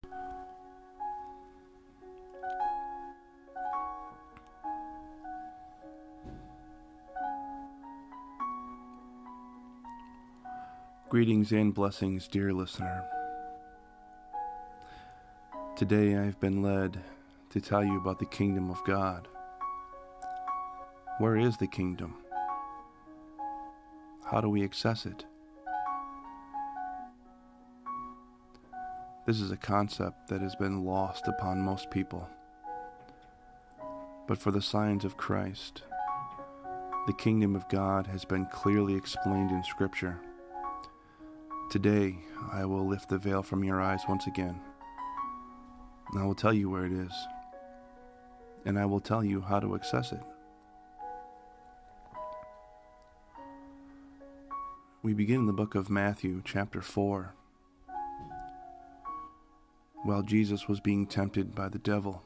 Greetings and blessings, dear listener. Today I've been led to tell you about the kingdom of God. Where is the kingdom? How do we access it? This is a concept that has been lost upon most people. But for the signs of Christ, the kingdom of God has been clearly explained in Scripture. Today, I will lift the veil from your eyes once again. And I will tell you where it is. And I will tell you how to access it. We begin in the book of Matthew, chapter 4. While Jesus was being tempted by the devil,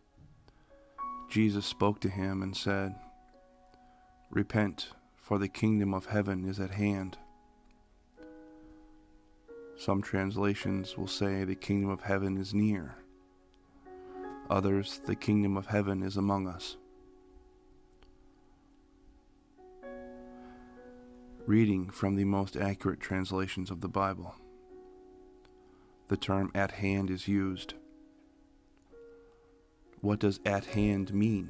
Jesus spoke to him and said, "Repent, for the kingdom of heaven is at hand." Some translations will say the kingdom of heaven is near. Others, the kingdom of heaven is among us. Reading from the most accurate translations of the Bible, the term "at hand" is used. What does "at hand" mean?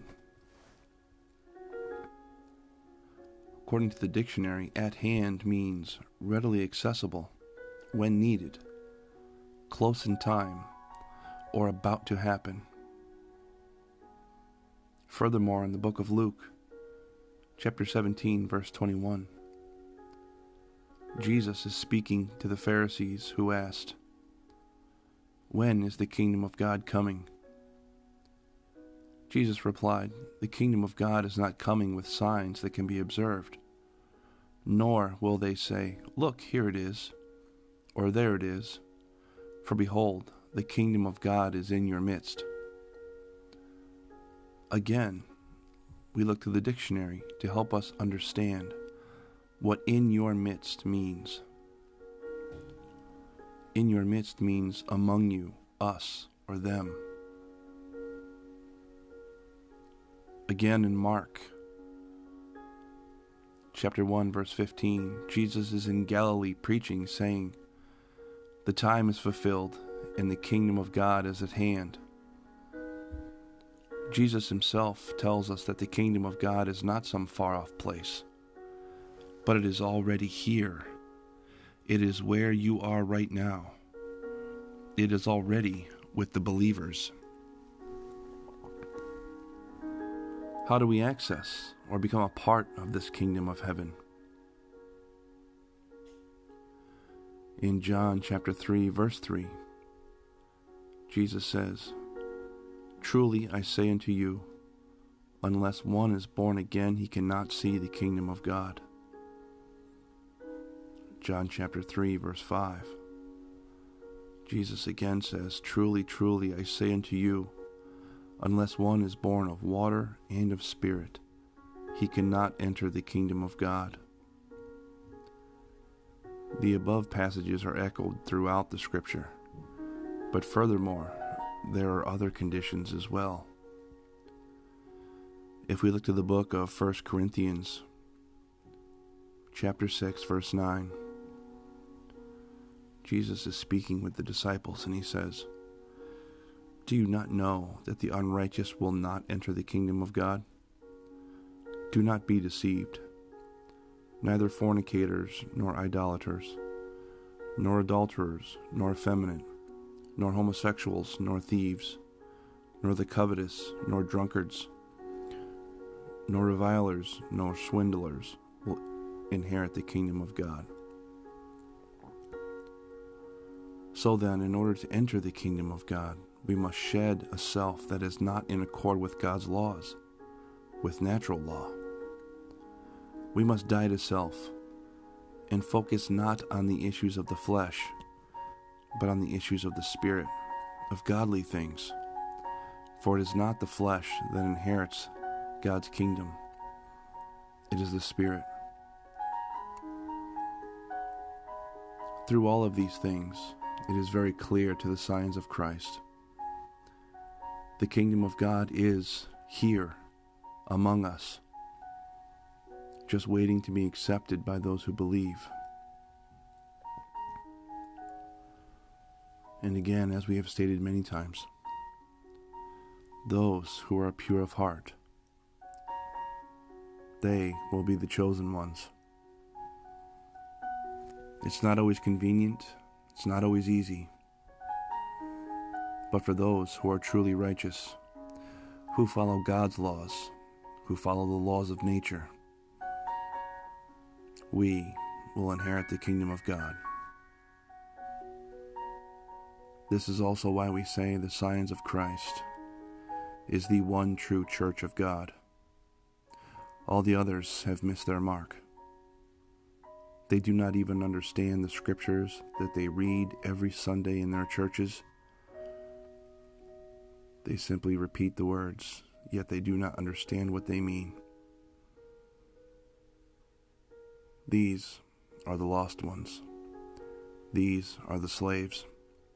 According to the dictionary, "at hand" means readily accessible, when needed, close in time, or about to happen. Furthermore, in the book of Luke, chapter 17, verse 21, Jesus is speaking to the Pharisees who asked, "When is the kingdom of God coming?" Jesus replied, "The kingdom of God is not coming with signs that can be observed, nor will they say, 'Look, here it is,' or 'there it is,' for behold, the kingdom of God is in your midst." Again, we look to the dictionary to help us understand what "in your midst" means. In your midst means among you, us, or them. Again in Mark, chapter 1, verse 15, Jesus is in Galilee preaching, saying, "The time is fulfilled, and the kingdom of God is at hand." Jesus himself tells us that the kingdom of God is not some far-off place, but it is already here. It is where you are right now. It is already with the believers. How do we access or become a part of this kingdom of heaven? In John chapter 3, verse 3, Jesus says, "Truly I say unto you, unless one is born again, he cannot see the kingdom of God." John chapter 3, verse 5, Jesus again says, "Truly, truly I say unto you, unless one is born of water and of spirit, he cannot enter the kingdom of God." The above passages are echoed throughout the Scripture, but furthermore, there are other conditions as well. If we look to the book of 1 Corinthians, chapter 6, verse 9, Jesus is speaking with the disciples and he says, "Do you not know that the unrighteous will not enter the kingdom of God? Do not be deceived. Neither fornicators, nor idolaters, nor adulterers, nor effeminate, nor homosexuals, nor thieves, nor the covetous, nor drunkards, nor revilers, nor swindlers will inherit the kingdom of God." So then, in order to enter the kingdom of God, we must shed a self that is not in accord with God's laws, with natural law. We must die to self and focus not on the issues of the flesh, but on the issues of the Spirit, of godly things. For it is not the flesh that inherits God's kingdom. It is the Spirit. Through all of these things, it is very clear to the signs of Christ. The kingdom of God is here among us, just waiting to be accepted by those who believe. And again, as we have stated many times, those who are pure of heart, they will be the chosen ones. It's not always convenient, it's not always easy, but for those who are truly righteous, who follow God's laws, who follow the laws of nature, we will inherit the kingdom of God. This is also why we say the Scions of Christ is the one true church of God. All the others have missed their mark. They do not even understand the scriptures that they read every Sunday in their churches. They simply repeat the words, yet they do not understand what they mean. These are the lost ones. These are the slaves.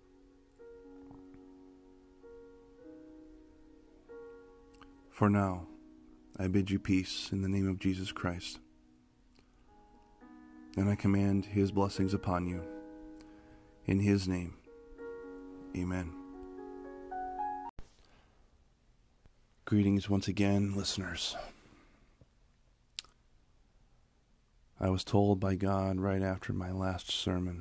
For now, I bid you peace in the name of Jesus Christ. And I command his blessings upon you. In his name, amen. Greetings once again, listeners. I was told by God right after my last sermon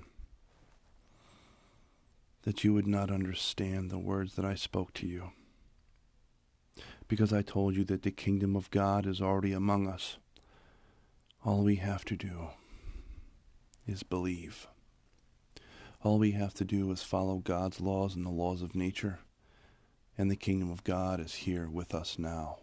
that you would not understand the words that I spoke to you, because I told you that the kingdom of God is already among us. All we have to do is believe. All we have to do is follow God's laws and the laws of nature, and the kingdom of God is here with us now.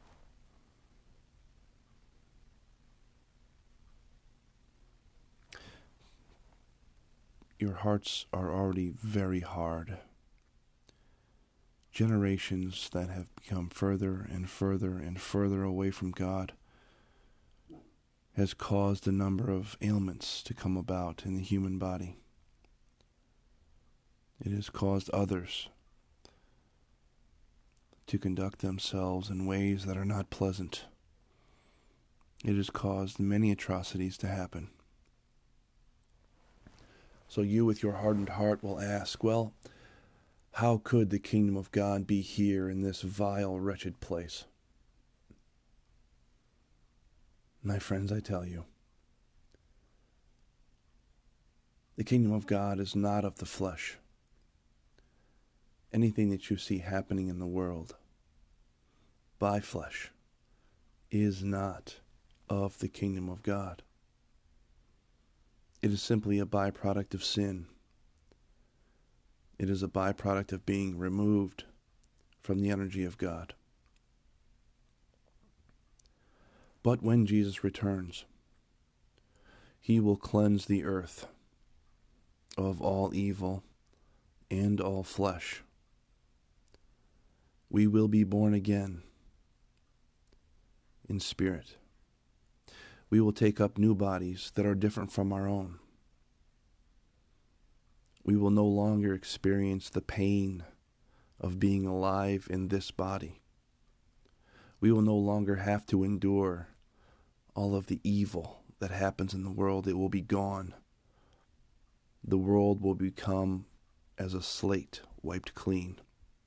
Your hearts are already very hard. Generations that have become further and further and further away from God has caused a number of ailments to come about in the human body. It has caused others to conduct themselves in ways that are not pleasant. It has caused many atrocities to happen. So you with your hardened heart will ask, well, how could the kingdom of God be here in this vile, wretched place? My friends, I tell you, the kingdom of God is not of the flesh. Anything that you see happening in the world by flesh is not of the kingdom of God. It is simply a byproduct of sin. It is a byproduct of being removed from the energy of God. But when Jesus returns, he will cleanse the earth of all evil and all flesh. We will be born again in spirit. We will take up new bodies that are different from our own. We will no longer experience the pain of being alive in this body. We will no longer have to endure all of the evil that happens in the world. It will be gone. The world will become as a slate wiped clean.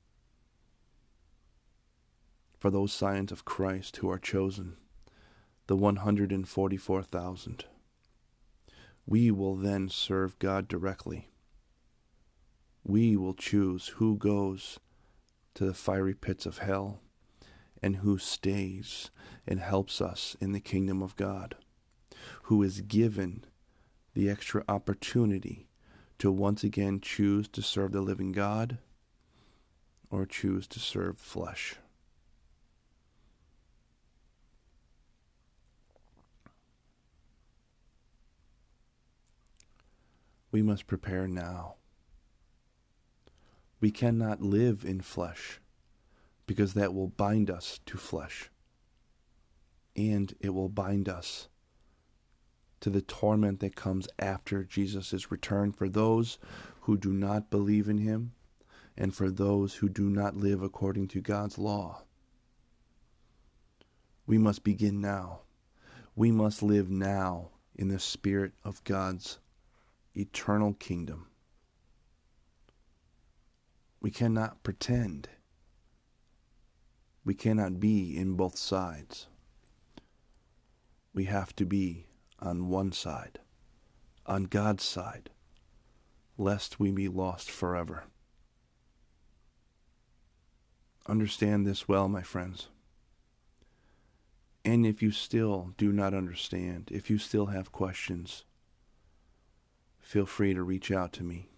For those Scions of Christ who are chosen, the 144,000, we will then serve God directly. We will choose who goes to the fiery pits of hell and who stays and helps us in the kingdom of God, who is given the extra opportunity to once again choose to serve the living God or choose to serve flesh. We must prepare now. We cannot live in flesh, because that will bind us to flesh, and it will bind us to the torment that comes after Jesus' return for those who do not believe in him and for those who do not live according to God's law. We must begin now. We must live now in the spirit of God's eternal kingdom. We cannot pretend. We cannot be in both sides. We have to be on one side, on God's side, lest we be lost forever. Understand this well, my friends. And if you still do not understand, if you still have questions, feel free to reach out to me.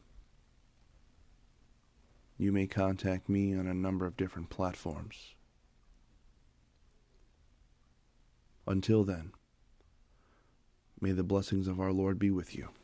You may contact me on a number of different platforms. Until then, may the blessings of our Lord be with you.